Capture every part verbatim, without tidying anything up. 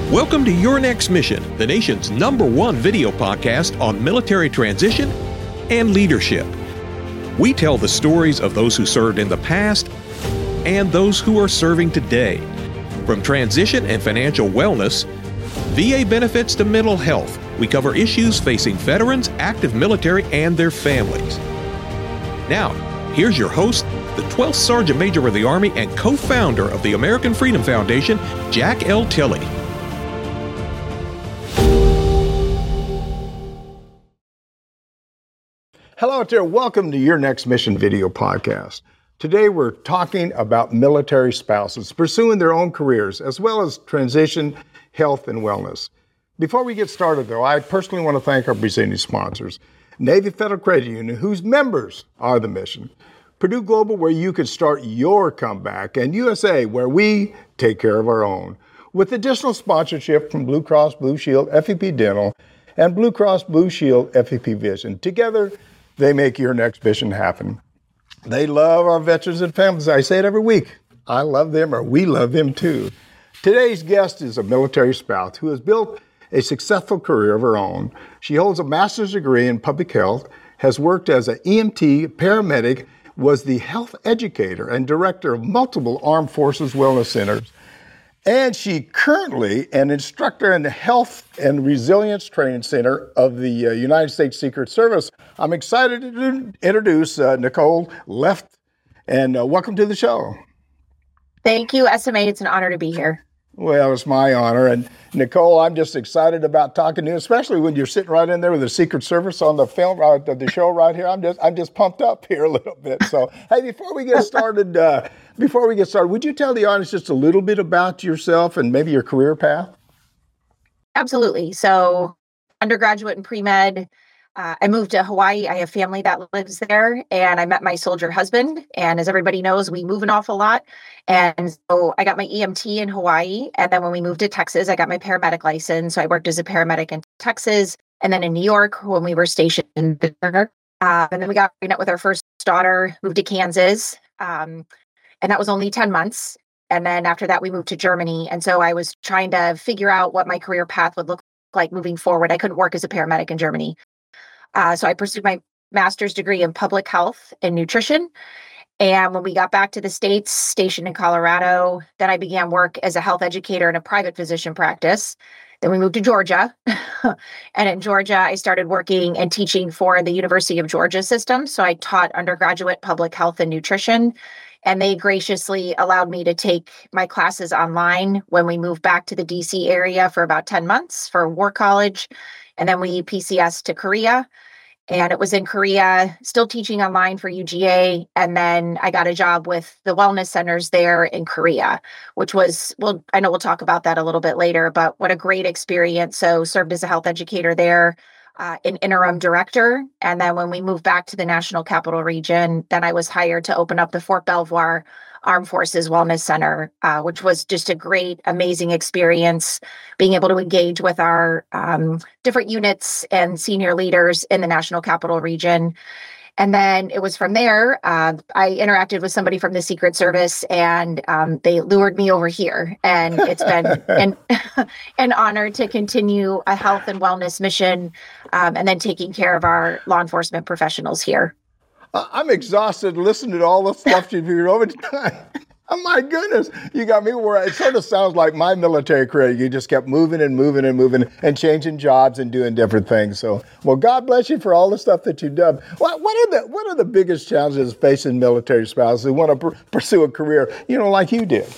Welcome to Your Next Mission, the nation's number one video podcast on military transition and leadership. We tell the stories of those who served in the past and those who are serving today. From transition and financial wellness, V A benefits to mental health, we cover issues facing veterans, active military, and their families. Now, here's your host, the twelfth Sergeant Major of the Army and co-founder of the American Freedom Foundation, Jack L. Tilley. Hello out there. Welcome to Your Next Mission video podcast. Today we're talking about military spouses pursuing their own careers as well as transition, health, and wellness. Before we get started though, I personally want to thank our presenting sponsors, Navy Federal Credit Union, whose members are the mission, Purdue Global, where you can start your comeback, and U S A, where we take care of our own. With additional sponsorship from Blue Cross Blue Shield F E P Dental and Blue Cross Blue Shield F E P Vision. Together, they make your next mission happen. They love our veterans and families. I say it every week. I love them, or we love them too. Today's guest is a military spouse who has built a successful career of her own. She holds a master's degree in public health, has worked as an E M T, paramedic, was the health educator and director of multiple armed forces wellness centers. And she currently an instructor in the Health and Resilience Training Center of the uh, United States Secret Service. I'm excited to introduce uh, Nicole Left, and uh, welcome to the show. Thank you, S M A. It's an honor to be here. Well, it's my honor. And Nicole, I'm just excited about talking to you, especially when you're sitting right in there with the Secret Service on the film, uh, the show right here. I'm just, I'm just pumped up here a little bit. So, hey, before we get started, uh, before we get started, would you tell the audience just a little bit about yourself and maybe your career path? Absolutely. So, undergraduate in pre-med. Uh, I moved to Hawaii. I have family that lives there, and I met my soldier husband. And as everybody knows, we move an awful lot. And so I got my E M T in Hawaii. And then when we moved to Texas, I got my paramedic license. So I worked as a paramedic in Texas, and then in New York when we were stationed there. Uh, and then we got pregnant with our first daughter, moved to Kansas. Um, and that was only ten months. And then after that, we moved to Germany. And so I was trying to figure out what my career path would look like moving forward. I couldn't work as a paramedic in Germany. Uh, so I pursued my master's degree in public health and nutrition. And when we got back to the States, stationed in Colorado, then I began work as a health educator in a private physician practice. Then we moved to Georgia. And in Georgia, I started working and teaching for the University of Georgia system. So I taught undergraduate public health and nutrition. And they graciously allowed me to take my classes online when we moved back to the D C area for about ten months for War College. And then we P C S to Korea. And it was in Korea, still teaching online for U G A. And then I got a job with the wellness centers there in Korea, which was, well, I know we'll talk about that a little bit later, but what a great experience. So served as a health educator there, uh, an interim director. And then when we moved back to the National Capital Region, then I was hired to open up the Fort Belvoir Armed Forces Wellness Center, uh, which was just a great, amazing experience, being able to engage with our um, different units and senior leaders in the National Capital Region. And then it was from there, uh, I interacted with somebody from the Secret Service, and um, they lured me over here. And it's been an, an honor to continue a health and wellness mission, um, and then taking care of our law enforcement professionals here. I'm exhausted listening to all the stuff you've been over time. Oh my goodness, you got me where it sort of sounds like my military career. You just kept moving and moving and moving and changing jobs and doing different things. So, well, God bless you for all the stuff that you've done. What, what are the what are the biggest challenges facing military spouses who want to pr- pursue a career, you know, like you did?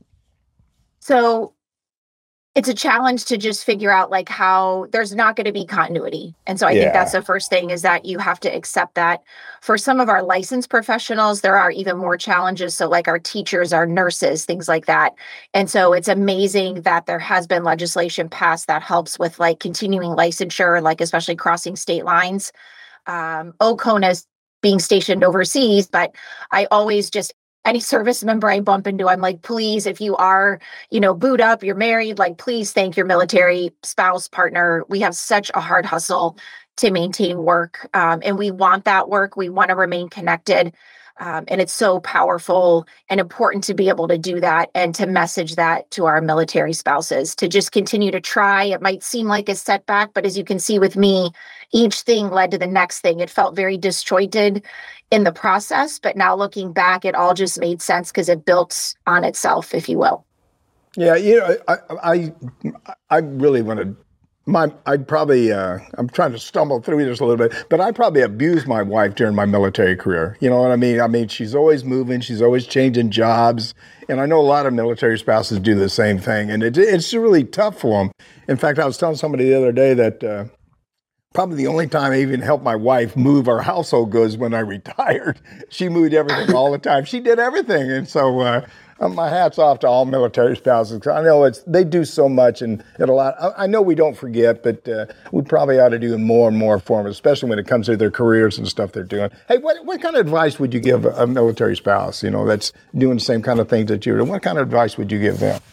So it's a challenge to just figure out like how there's not going to be continuity. And so I yeah. think that's the first thing, is that you have to accept that. For some of our licensed professionals, there are even more challenges. So like our teachers, our nurses, things like that. And so it's amazing that there has been legislation passed that helps with like continuing licensure, like especially crossing state lines. Um, OCONA's being stationed overseas, but I always just any service member I bump into, I'm like, please, if you are, you know, boot up, you're married, like, please thank your military spouse, partner. We have such a hard hustle to maintain work. Um, and we want that work. We want to remain connected. Um, and it's so powerful and important to be able to do that and to message that to our military spouses, to just continue to try. It might seem like a setback, but as you can see with me, each thing led to the next thing. It felt very disjointed in the process, but now looking back, it all just made sense because it built on itself, if you will. Yeah, you know, I I, I really want to. My, I'd probably, uh, I'm trying to stumble through this a little bit, but I probably abused my wife during my military career. You know what I mean? I mean, she's always moving, she's always changing jobs. And I know a lot of military spouses do the same thing. And it, it's really tough for them. In fact, I was telling somebody the other day that uh, probably the only time I even helped my wife move our household goods when I retired. She moved everything all the time. She did everything. And so, uh, Um, my hat's off to all military spouses. I know it's they do so much, and it a lot. I, I know we don't forget, but uh, we probably ought to do more and more for them, especially when it comes to their careers and stuff they're doing. Hey, what what kind of advice would you give a, a military spouse? You know, that's doing the same kind of things that you're doing. What kind of advice would you give them?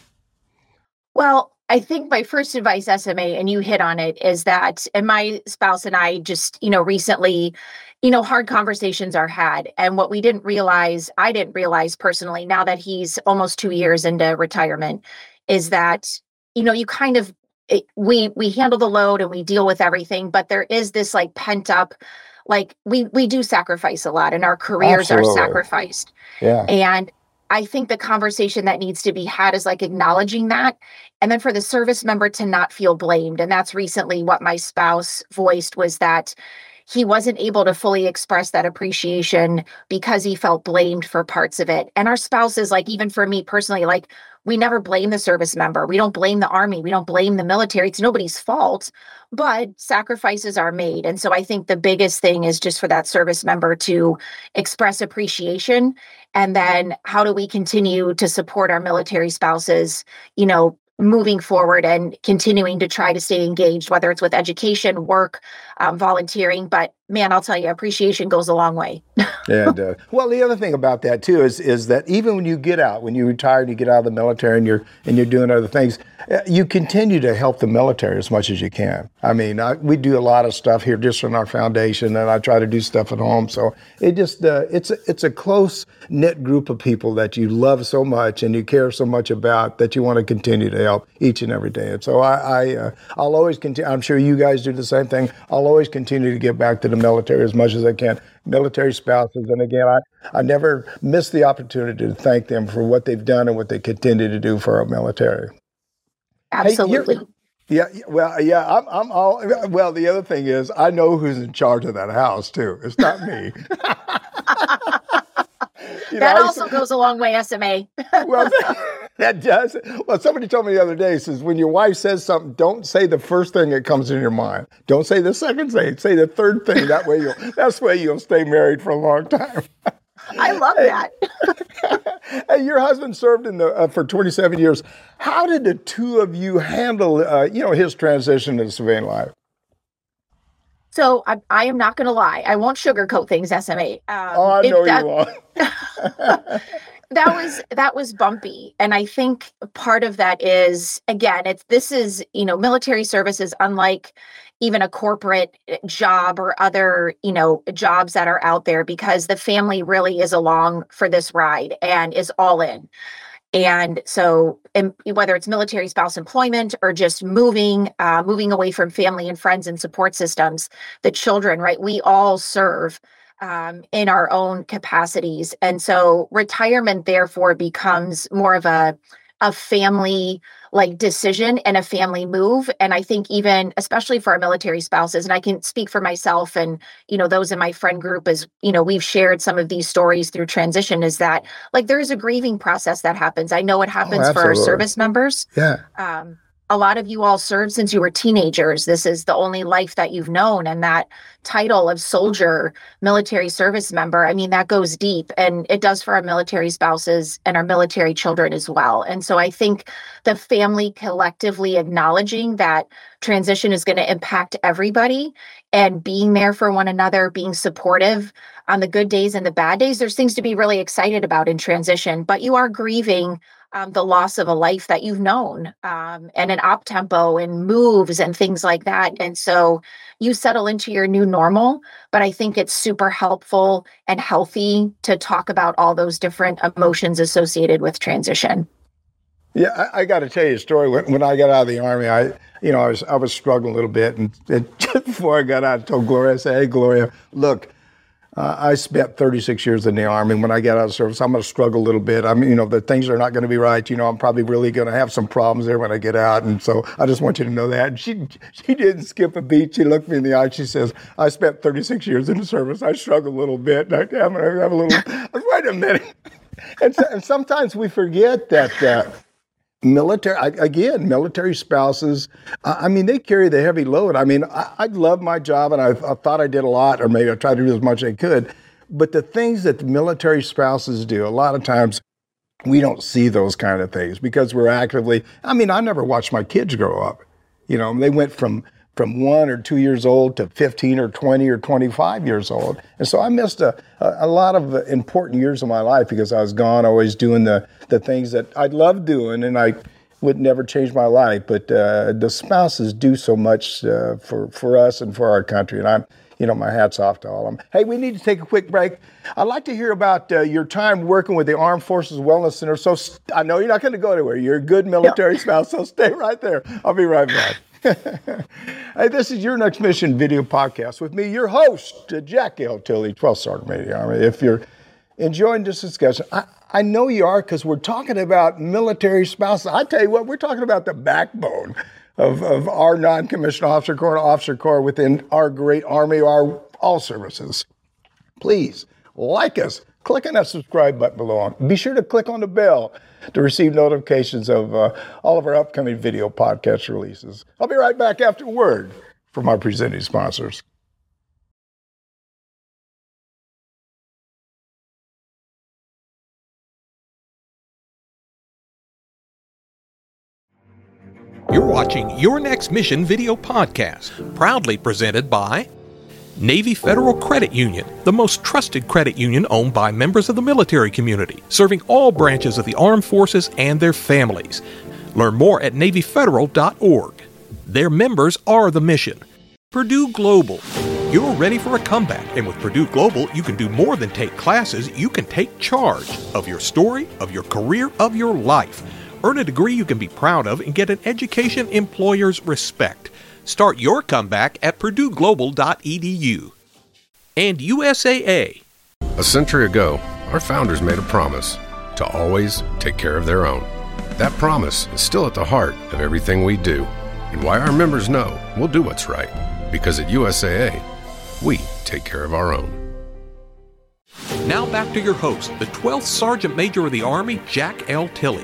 Well, I think my first advice, S M A, and you hit on it, is that, and my spouse and I just, you know, recently, you know, hard conversations are had. And what we didn't realize, I didn't realize personally, now that he's almost two years into retirement, is that, you know, you kind of, it, we, we handle the load and we deal with everything, but there is this like pent up, like we, we do sacrifice a lot and our careers Absolutely. are sacrificed. Yeah. And I think the conversation that needs to be had is like acknowledging that. And then for the service member to not feel blamed. And that's recently what my spouse voiced, was that he wasn't able to fully express that appreciation because he felt blamed for parts of it. And our spouses, like, even for me personally, like, we never blame the service member. We don't blame the Army. We don't blame the military. It's nobody's fault, but sacrifices are made. And so I think the biggest thing is just for that service member to express appreciation. And then how do we continue to support our military spouses, you know, moving forward and continuing to try to stay engaged, whether it's with education, work, um, volunteering. But man, I'll tell you, appreciation goes a long way. Yeah, it does. Well, the other thing about that too is is that even when you get out, when you retire and you get out of the military and you're and you're doing other things, you continue to help the military as much as you can. I mean, I, we do a lot of stuff here just in our foundation, and I try to do stuff at home. So it just uh, it's a, it's a close knit group of people that you love so much and you care so much about that you want to continue to help each and every day. And so I, I uh, I'll always continue. I'm sure you guys do the same thing. I'll always continue to give back to the military as much as I can. Military spouses, and again, I, I never miss the opportunity to thank them for what they've done and what they continue to do for our military. Absolutely. Hey, yeah, well, yeah, I'm, I'm all, well, the other thing is, I know who's in charge of that house, too. It's not me. You that know, also to, goes a long way, S M A. Well, that does. Well, somebody told me the other day, says, when your wife says something, don't say the first thing that comes in your mind. Don't say the second thing. Say the third thing. That way you'll, that's way you'll stay married for a long time. I love that. Hey, your husband served in the uh, for twenty-seven years. How did the two of you handle, uh, you know, his transition to civilian life? So I, I am not going to lie. I won't sugarcoat things, S M A. Um, oh, I know that, you won't. that was that was bumpy, and I think part of that is, again, it's this is you know military service is unlike even a corporate job or other you know jobs that are out there, because the family really is along for this ride and is all in. And so and whether it's military spouse employment or just moving, uh, moving away from family and friends and support systems, the children, right? We all serve um, in our own capacities. And so retirement, therefore, becomes more of a, a family like decision and a family move. And I think even, especially for our military spouses, and I can speak for myself and, you know, those in my friend group, as, you know, we've shared some of these stories through transition, is that like, there is a grieving process that happens. I know it happens oh, for our service members. Yeah. Um, a lot of you all served since you were teenagers. This is the only life that you've known. And that title of soldier, military service member, I mean, that goes deep, and it does for our military spouses and our military children as well. And so I think the family collectively acknowledging that transition is going to impact everybody and being there for one another, being supportive on the good days and the bad days. There's things to be really excited about in transition, but you are grieving um, the loss of a life that you've known, um, and an op tempo and moves and things like that. And so you settle into your new normal. But I think it's super helpful and healthy to talk about all those different emotions associated with transition. Yeah, I, I got to tell you a story. When, when I got out of the Army, I, you know, I was I was struggling a little bit, and, and just before I got out, I told Gloria, I said, "Hey, Gloria, look, uh, I spent thirty-six years in the Army. When I get out of service, I'm going to struggle a little bit. I mean, you know, the things are not going to be right. You know, I'm probably really going to have some problems there when I get out, and so I just want you to know that." And she she didn't skip a beat. She looked me in the eye. She says, "I spent thirty-six years in the service. I struggle a little bit. And I, I'm going to have a little." I was, wait a minute. And, so, and sometimes we forget that. Uh, Military, again, military spouses, I mean, they carry the heavy load. I mean, I, I love my job, and I, I thought I did a lot, or maybe I tried to do as much as I could. But the things that the military spouses do, a lot of times we don't see those kind of things because we're actively, I mean, I never watched my kids grow up. You know, they went from from one or two years old to fifteen or twenty or twenty-five years old. And so I missed a, a, a lot of important years of my life because I was gone, always doing the, the things that I loved doing, and I would never change my life. But uh, the spouses do so much uh, for, for us and for our country. And I'm, you know, my hat's off to all of them. Hey, we need to take a quick break. I'd like to hear about uh, your time working with the Armed Forces Wellness Center. So st- I know you're not going to go anywhere. You're a good military yeah. spouse, so stay right there. I'll be right back. Hey, this is Your Next Mission video podcast with me, your host, Jack L. Tilley, twelfth Sergeant Major of the Army. If you're enjoying this discussion, I, I know you are, because we're talking about military spouses. I tell you what, we're talking about the backbone of, of our non-commissioned officer corps, officer corps within our great Army, our all services. Please like us. Click on that subscribe button below. Be sure to click on the bell to receive notifications of uh, all of our upcoming video podcast releases. I'll be right back after a word from our presenting sponsors. You're watching Your Next Mission video podcast, proudly presented by Navy Federal Credit Union, the most trusted credit union owned by members of the military community, serving all branches of the armed forces and their families. Learn more at Navy Federal dot org. Their members are the mission. Purdue Global. You're ready for a comeback, and with Purdue Global, you can do more than take classes. You can take charge of your story, of your career, of your life. Earn a degree you can be proud of and get an education employers respect. Start your comeback at Purdue Global dot e d u. And U S A A. A century ago, our founders made a promise to always take care of their own. That promise is still at the heart of everything we do, and why our members know we'll do what's right. Because at U S A A, we take care of our own. Now back to your host, the twelfth Sergeant Major of the Army, Jack L. Tilley.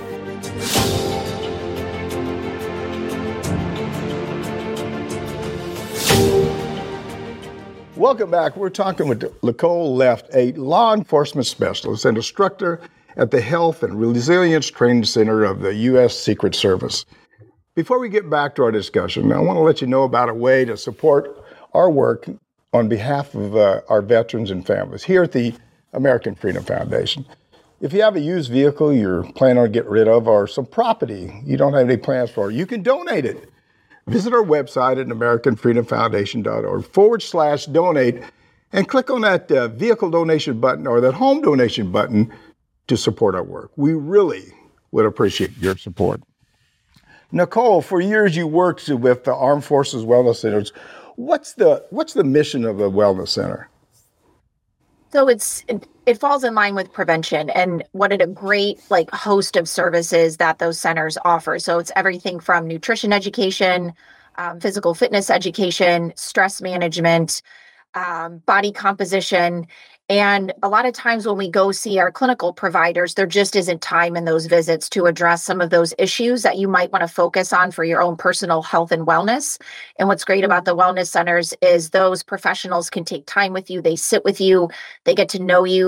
Welcome back. We're talking with Nicole Left, a law enforcement specialist and instructor at the Health and Resilience Training Center of the U S Secret Service. Before we get back to our discussion, I want to let you know about a way to support our work on behalf of uh, our veterans and families here at the American Freedom Foundation. If you have a used vehicle you're planning on getting rid of, or some property you don't have any plans for, you can donate it. Visit our website at American Freedom Foundation dot org forward slash donate and click on that uh, vehicle donation button or that home donation button to support our work. We really would appreciate your support. Nicole, for years you worked with the Armed Forces Wellness Centers. What's the what's the mission of the Wellness Center? So it's it, it falls in line with prevention and what a great like host of services that those centers offer. So it's everything from nutrition education, um, physical fitness education, stress management, um, body composition. And a lot of times when we go see our clinical providers, there just isn't time in those visits to address some of those issues that you might want to focus on for your own personal health and wellness. And what's great about the wellness centers is those professionals can take time with you. They sit with you. They get to know you.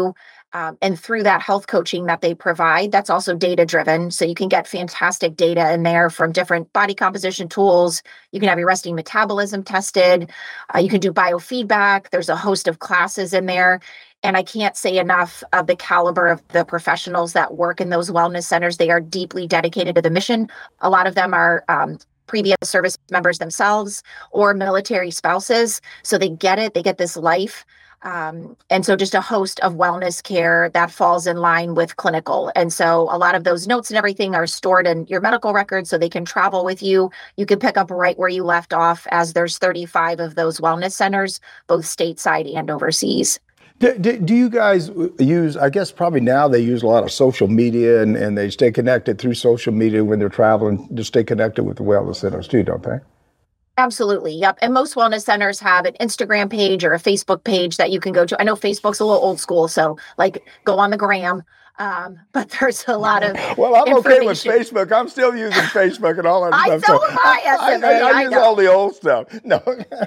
Um, and through that health coaching that they provide, that's also data driven. So you can get fantastic data in there from different body composition tools. You can have your resting metabolism tested. Uh, you can do biofeedback. There's a host of classes in there. And I can't say enough of the caliber of the professionals that work in those wellness centers. They are deeply dedicated to the mission. A lot of them are um, previous service members themselves or military spouses. So they get it. They get this life. Um, and so just a host of wellness care that falls in line with clinical. And so a lot of those notes and everything are stored in your medical records so they can travel with you. You can pick up right where you left off, as there's thirty-five of those wellness centers, both stateside and overseas. Do, do, do you guys use, I guess probably now they use a lot of social media and, and they stay connected through social media when they're traveling to stay connected with the wellness centers too, don't they? Absolutely. Yep. And most wellness centers have an Instagram page or a Facebook page that you can go to. I know Facebook's a little old school, so like go on the gram. Um, but there's a lot of Well, I'm okay with Facebook. I'm still using Facebook and all that I stuff. So so am I, S M A. I, I, I, I use know. all the old stuff. No.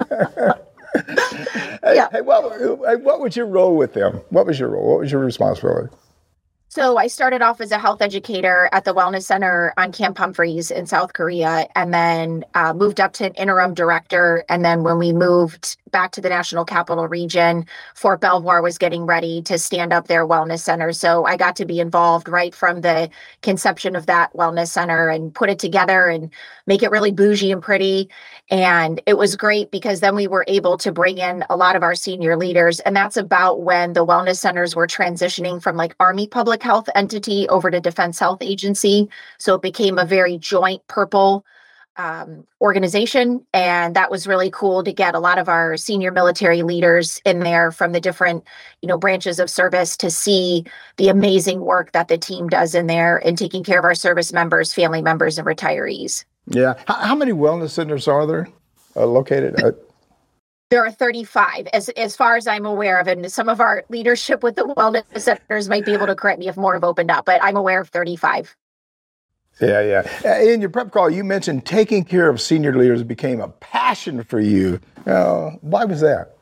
hey, Yeah. hey, what, what was your role with them? What was your role? What was your responsibility? So I started off as a health educator at the Wellness Center on Camp Humphreys in South Korea, and then uh, moved up to an interim director. And then when we moved back to the National Capital Region, Fort Belvoir was getting ready to stand up their wellness center. So I got to be involved right from the conception of that wellness center and put it together and make it really bougie and pretty. And it was great because then we were able to bring in a lot of our senior leaders. And that's about when the wellness centers were transitioning from like Army public health entity over to Defense Health Agency. So it became a very joint purple um, organization. And that was really cool to get a lot of our senior military leaders in there from the different, you know, branches of service to see the amazing work that the team does in there in taking care of our service members, family members, and retirees. Yeah. How, how many wellness centers are there uh, located at? There are thirty-five, as as far as I'm aware of, and some of our leadership with the wellness centers might be able to correct me if more have opened up, but I'm aware of thirty-five. Yeah, yeah. In your prep call, you mentioned taking care of senior leaders became a passion for you. Uh, why was that?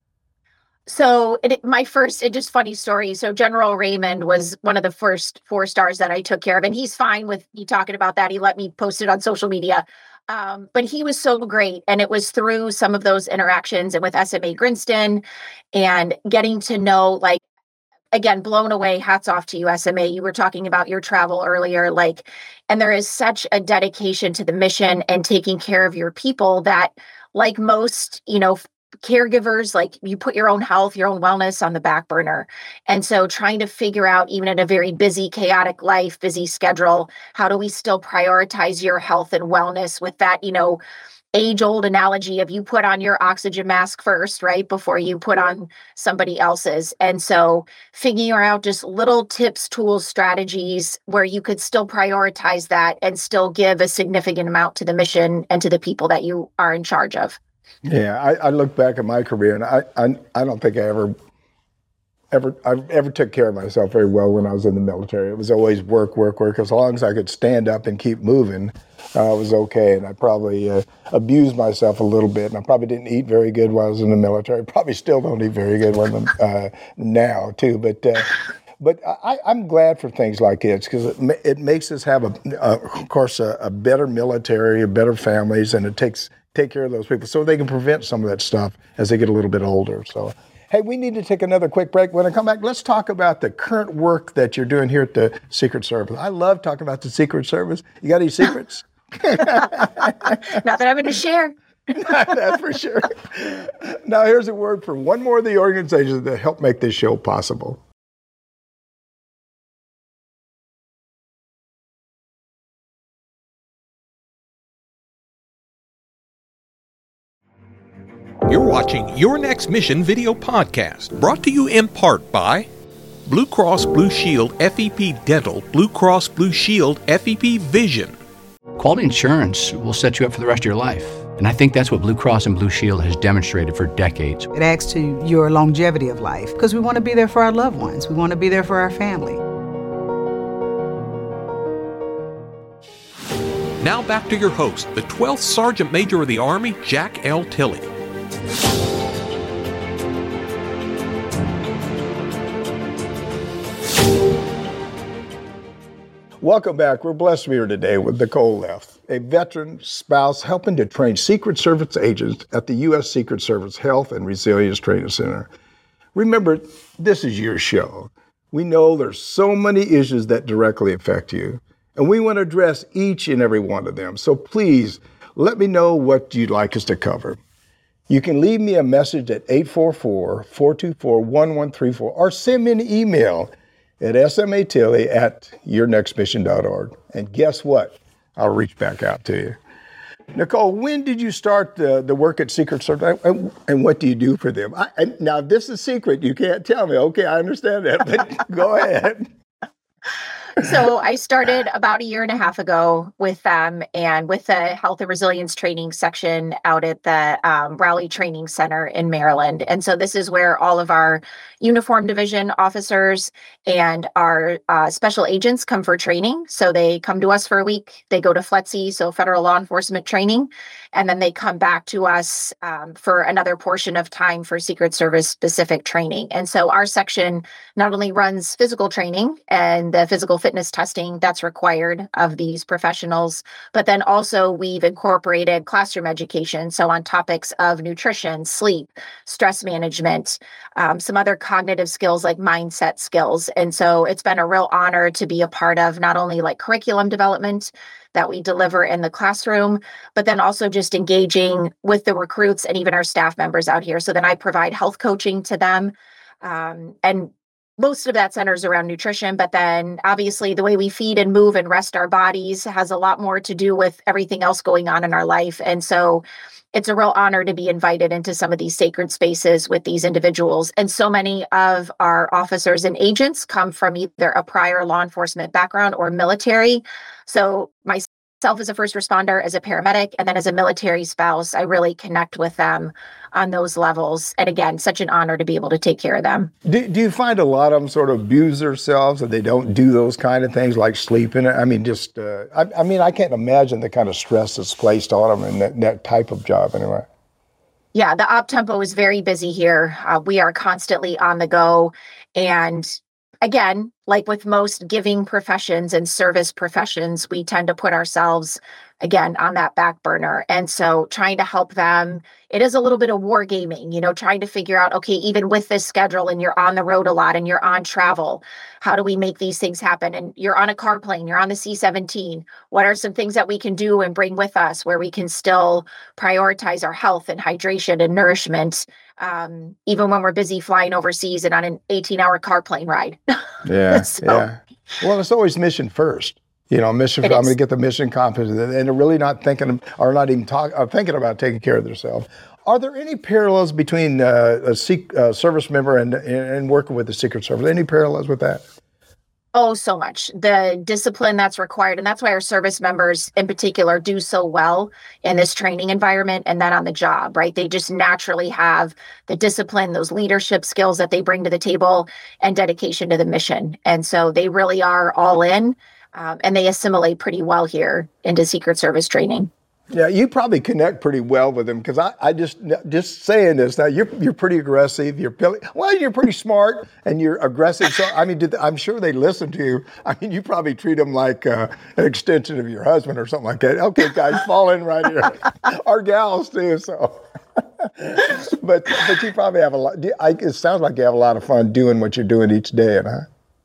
So it, my first, it just funny story. So General Raymond was one of the first four stars that I took care of, and he's fine with me talking about that. He let me post it on social media. Um, but he was so great. And it was through some of those interactions and with S M A Grinston and getting to know, like, again, blown away, hats off to you, S M A. You were talking about your travel earlier, like, and there is such a dedication to the mission and taking care of your people that, like most, you know, caregivers, like you put your own health, your own wellness on the back burner. And so trying to figure out, even in a very busy, chaotic life, busy schedule, how do we still prioritize your health and wellness with that, you know, age-old analogy of you put on your oxygen mask first, right, before you put on somebody else's. And so figuring out just little tips, tools, strategies where you could still prioritize that and still give a significant amount to the mission and to the people that you are in charge of. Yeah, I, I look back at my career, and I, I I don't think I ever ever I ever took care of myself very well when I was in the military. It was always work, work, work. As long as I could stand up and keep moving, uh, I was okay. And I probably uh, abused myself a little bit, and I probably didn't eat very good while I was in the military. Probably still don't eat very good when I'm uh, now too. But uh, but I, I'm glad for things like this because it, it makes us have a, a of course a, a better military, a better families, and it takes. take care of those people so they can prevent some of that stuff as they get a little bit older. So, hey, we need to take another quick break. When I come back, let's talk about the current work that you're doing here at the Secret Service. I love talking about the Secret Service. You got any secrets? Not that I'm going to share. That's for sure. Now, here's a word from one more of the organizations that helped make this show possible. You're watching Your Next Mission video podcast, brought to you in part by Blue Cross Blue Shield F E P Dental, Blue Cross Blue Shield F E P Vision. Quality insurance will set you up for the rest of your life. And I think that's what Blue Cross and Blue Shield has demonstrated for decades. It adds to your longevity of life because we want to be there for our loved ones. We want to be there for our family. Now back to your host, the twelfth Sergeant Major of the Army, Jack L. Tilley. Welcome back. We're blessed to be here today with Nicole Leff, a veteran spouse helping to train Secret Service agents at the U S Secret Service Health and Resilience Training Center. Remember, this is your show. We know there's so many issues that directly affect you, and we want to address each and every one of them. So please let me know what you'd like us to cover. You can leave me a message at eight four four, four two four, one one three four or send me an email at smatilly at your next mission dot org. And guess what? I'll reach back out to you. Nicole, when did you start the, the work at Secret Service, and, and what do you do for them? I, I, now, this is a secret. You can't tell me. Okay, I understand that, but go ahead. So I started about a year and a half ago with them and with the Health and Resilience Training section out at the um, Raleigh Training Center in Maryland. And so this is where all of our uniform division officers and our uh, special agents come for training. So they come to us for a week. They go to F L E T C, so Federal Law Enforcement Training, and then they come back to us um, for another portion of time for Secret Service specific training. And so our section not only runs physical training and the physical fitness testing that's required of these professionals, but then also we've incorporated classroom education. So on topics of nutrition, sleep, stress management, um, some other cognitive skills like mindset skills. And so it's been a real honor to be a part of not only like curriculum development that we deliver in the classroom, but then also just engaging with the recruits and even our staff members out here. So then I provide health coaching to them. Um, and most of that centers around nutrition, but then obviously the way we feed and move and rest our bodies has a lot more to do with everything else going on in our life. And so it's a real honor to be invited into some of these sacred spaces with these individuals. And so many of our officers and agents come from either a prior law enforcement background or military. So myself as a first responder, as a paramedic, and then as a military spouse, I really connect with them on those levels. And again, such an honor to be able to take care of them. Do, do you find a lot of them sort of abuse themselves and they don't do those kind of things like sleeping? I mean, just, uh, I, I mean, I can't imagine the kind of stress that's placed on them in that, that type of job anyway. Yeah, the op tempo is very busy here. Uh, we are constantly on the go. And again, like with most giving professions and service professions, we tend to put ourselves, again, on that back burner. And so trying to help them, it is a little bit of wargaming, you know, trying to figure out, okay, even with this schedule and you're on the road a lot and you're on travel, how do we make these things happen? And you're on a car plane, you're on the C seventeen. What are some things that we can do and bring with us where we can still prioritize our health and hydration and nourishment, um, even when we're busy flying overseas and on an eighteen hour car plane ride? Yeah, so, yeah. Well, it's always mission first. You know, mission. I'm going to get the mission accomplished, and they're really not thinking, or not even talk, uh, thinking about taking care of themselves. Are there any parallels between uh, a Secret uh, service member and, and working with the Secret Service? Any parallels with that? Oh, so much. The discipline that's required. And that's why our service members in particular do so well in this training environment and then on the job, right? They just naturally have the discipline, those leadership skills that they bring to the table and dedication to the mission. And so they really are all in. Um, and they assimilate pretty well here into Secret Service training. Yeah, you probably connect pretty well with them because I, I just just saying this now. You're you're pretty aggressive. You're well, you're pretty smart and you're aggressive. So I mean, did, I'm sure they listen to you. I mean, you probably treat them like uh, an extension of your husband or something like that. Okay, guys, fall in right here. Our gals too. So, but but you probably have a lot. I, it sounds like you have a lot of fun doing what you're doing each day, huh?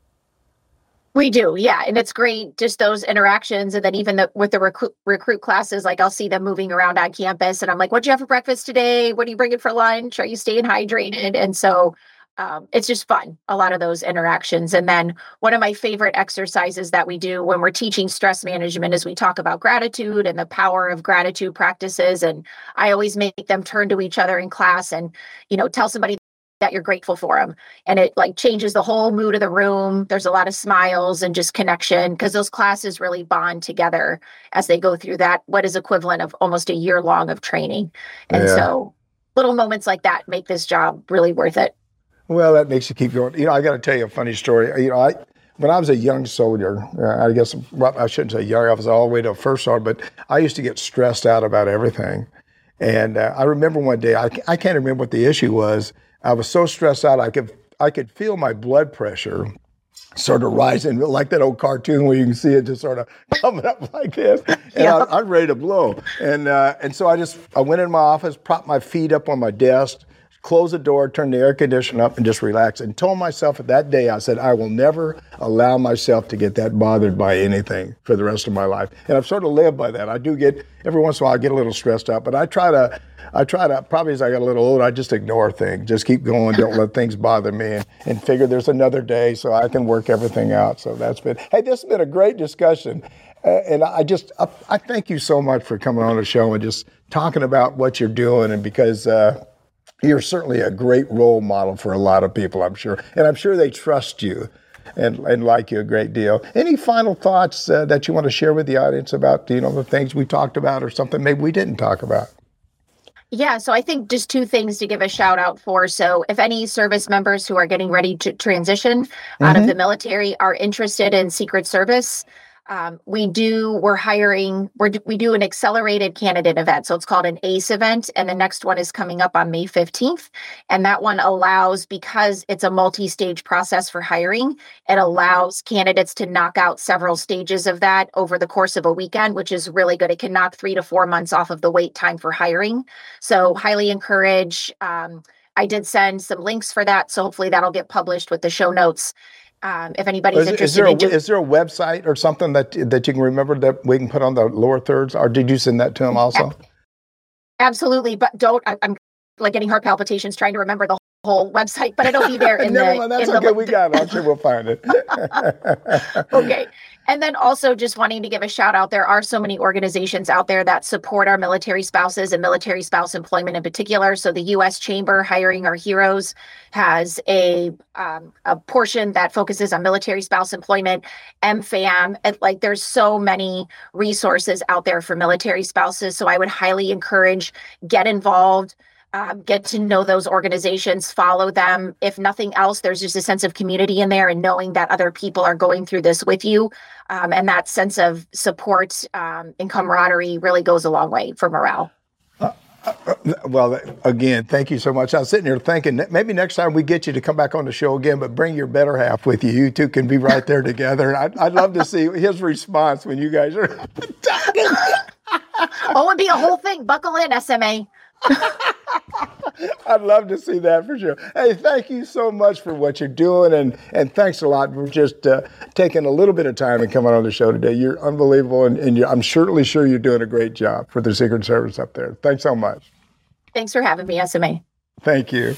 We do, yeah. And it's great, just those interactions. And then even the, with the recruit, recruit classes, like I'll see them moving around on campus and I'm like, what'd you have for breakfast today? What are you bringing for lunch? Are you staying hydrated? And so um, it's just fun, a lot of those interactions. And then one of my favorite exercises that we do when we're teaching stress management is we talk about gratitude and the power of gratitude practices. And I always make them turn to each other in class and, you know, tell somebody that you're grateful for them. And it like changes the whole mood of the room. There's a lot of smiles and just connection because those classes really bond together as they go through that, what is equivalent of almost a year long of training. And yeah. so little moments like that make this job really worth it. Well, that makes you keep going. You know, I got to tell you a funny story. You know, I, when I was a young soldier, uh, I guess well, I shouldn't say young, I was all the way to a first sergeant, but I used to get stressed out about everything. And uh, I remember one day, I, I can't remember what the issue was. I was so stressed out, I could I could feel my blood pressure sort of rising, like that old cartoon where you can see it just sort of coming up like this. And Yeah. I, I'm ready to blow. And uh, and so I just, I went in my office, propped my feet up on my desk, closed the door, turned the air conditioner up, and just relaxed. And told myself that day, I said, I will never allow myself to get that bothered by anything for the rest of my life. And I've sort of lived by that. I do get, every once in a while, I get a little stressed out, but I try to, I try to, probably as I got a little older, I just ignore things, just keep going, don't let things bother me, and, and figure there's another day so I can work everything out. So that's been, hey, this has been a great discussion. Uh, and I just, I, I thank you so much for coming on the show and just talking about what you're doing, and because, uh, you're certainly a great role model for a lot of people, I'm sure. And I'm sure they trust you and, and like you a great deal. Any final thoughts uh, that you want to share with the audience about, you know, the things we talked about or something maybe we didn't talk about? Yeah, so I think just two things to give a shout out for. So if any service members who are getting ready to transition mm-hmm. out of the military are interested in Secret Service, Um, we do, we're hiring, we're, we do an accelerated candidate event. So it's called an A C E event. And the next one is coming up on May fifteenth. And that one allows, because it's a multi-stage process for hiring, it allows candidates to knock out several stages of that over the course of a weekend, which is really good. It can knock three to four months off of the wait time for hiring. So highly encourage. Um, I did send some links for that. So hopefully that'll get published with the show notes. Um, if anybody's is, interested is there, a, in doing, is there a website or something that that you can remember that we can put on the lower thirds, or did you send that to them also? Absolutely, but don't. I, I'm like getting heart palpitations trying to remember the whole website, but it'll be there in Never the. mind, that's in okay. The, we got it. I'm sure we'll find it. Okay. And then also just wanting to give a shout out, there are so many organizations out there that support our military spouses and military spouse employment in particular. So the U S Chamber Hiring Our Heroes has a um, a portion that focuses on military spouse employment, M FAM, and like there's so many resources out there for military spouses. So I would highly encourage, get involved. Um, get to know those organizations, follow them. If nothing else, there's just a sense of community in there and knowing that other people are going through this with you. Um, and that sense of support um, and camaraderie really goes a long way for morale. Uh, uh, well, again, thank you so much. I was sitting here thinking that maybe next time we get you to come back on the show again, but bring your better half with you. You two can be right there together. I'd, I'd love to see his response when you guys are talking. Oh, it'd be a whole thing. Buckle in, S M A. I'd love to see that for sure. Hey, thank you so much for what you're doing, and and thanks a lot for just uh, taking a little bit of time and coming on the show today. You're unbelievable, and, and you're, I'm certainly sure you're doing a great job for the Secret Service up there. Thanks so much. Thanks for having me, S M A. Thank you.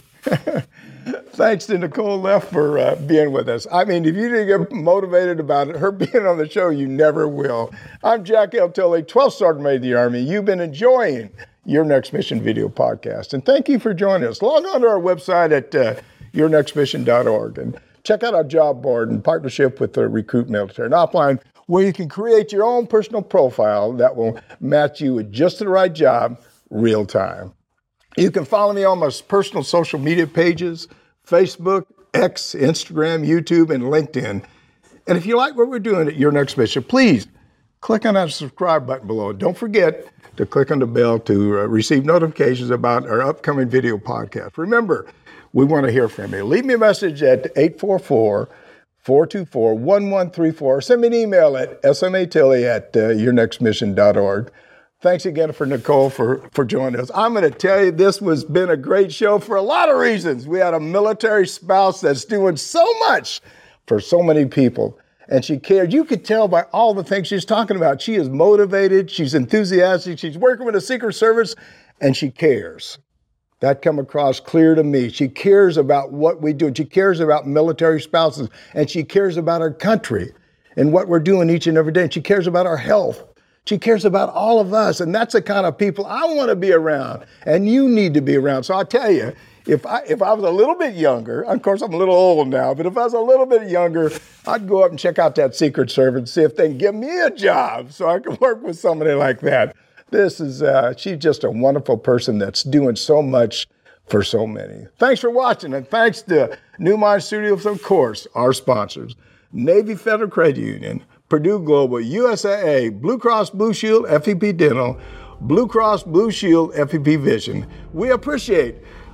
Thanks to Nicole Leff for uh, being with us. I mean, if you didn't get motivated about it, her being on the show, you never will. I'm Jack L. Tilley, twelfth Sergeant Major of the Army. You've been enjoying Your Next Mission video podcast. And thank you for joining us. Log on to our website at uh, your next mission dot org and check out our job board in partnership with the Recruit Military and Offline, where you can create your own personal profile that will match you with just the right job, real time. You can follow me on my personal social media pages, Facebook, X, Instagram, YouTube, and LinkedIn. And if you like what we're doing at Your Next Mission, please click on that subscribe button below. Don't forget to click on the bell to uh, receive notifications about our upcoming video podcast. Remember, we want to hear from you. Leave me a message at eight four four, four two four, one one three four or send me an email at s m a tilley at uh, your next mission dot org. Thanks again for Nicole for, for joining us. I'm going to tell you, this has been a great show for a lot of reasons. We had a military spouse that's doing so much for so many people. And she cared. You could tell by all the things she's talking about. She is motivated. She's enthusiastic. She's working with the Secret Service, and she cares. That come across clear to me. She cares about what we do. She cares about military spouses, and she cares about our country and what we're doing each and every day. And she cares about our health. She cares about all of us, and that's the kind of people I want to be around, and you need to be around. So I tell you, If I if I was a little bit younger, of course I'm a little old now, but if I was a little bit younger, I'd go up and check out that Secret Service and see if they can give me a job so I can work with somebody like that. This is, uh, she's just a wonderful person that's doing so much for so many. Thanks for watching, and thanks to New Mind Studios, of course, our sponsors, Navy Federal Credit Union, Purdue Global, U S A A, Blue Cross Blue Shield, F E P Dental, Blue Cross Blue Shield, F E P Vision. We appreciate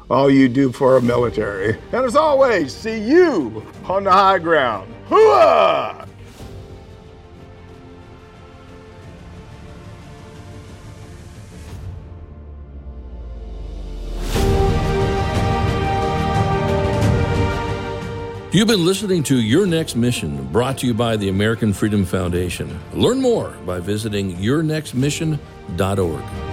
all you do for our military. And as always, see you on the high ground. Hooah! You've been listening to Your Next Mission, brought to you by the American Freedom Foundation. Learn more by visiting your next mission dot org.